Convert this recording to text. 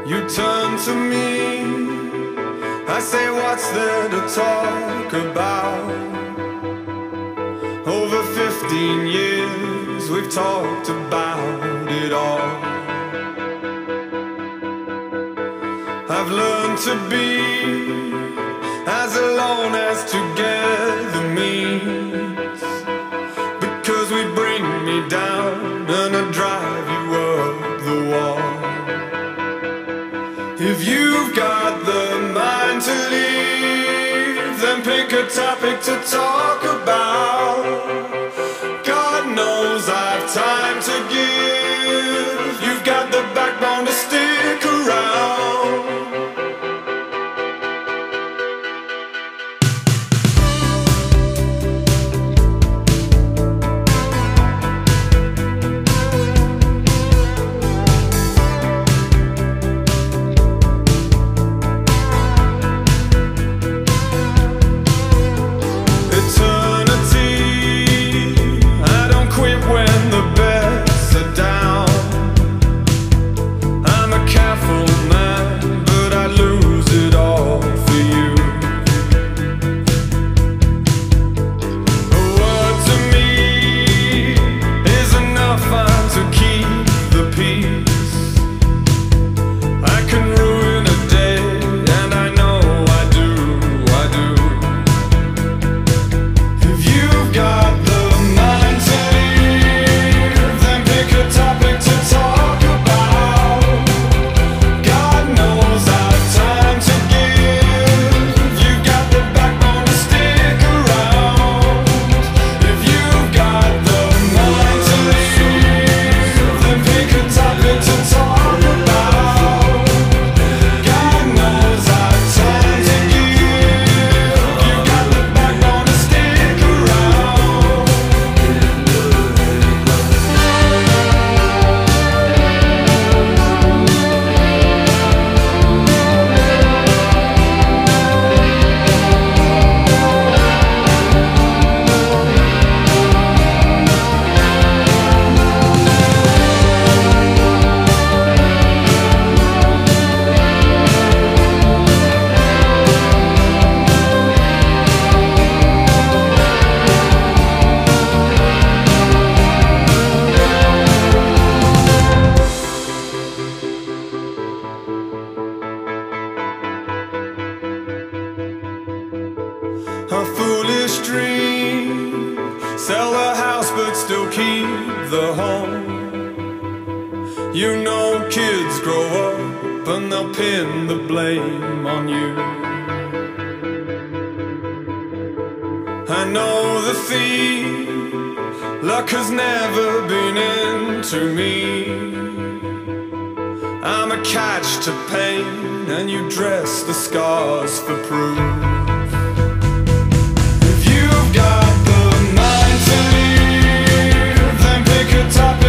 You turn to me, I say, what's there to talk about? Over 15 years we've talked about it all. I've learned to be as alone as together means, because we bring me down and I drive you up the wall. If you've got the mind to leave, then pick a topic to talk about. God knows I've time to give. You've got the backbone to stick around. A foolish dream, sell the house but still keep the home. You know kids grow up and they'll pin the blame on you. I know the theme, luck has never been into me. I'm a catch to pain and you dress the scars for proof. Got the mind to leave, then pick a topic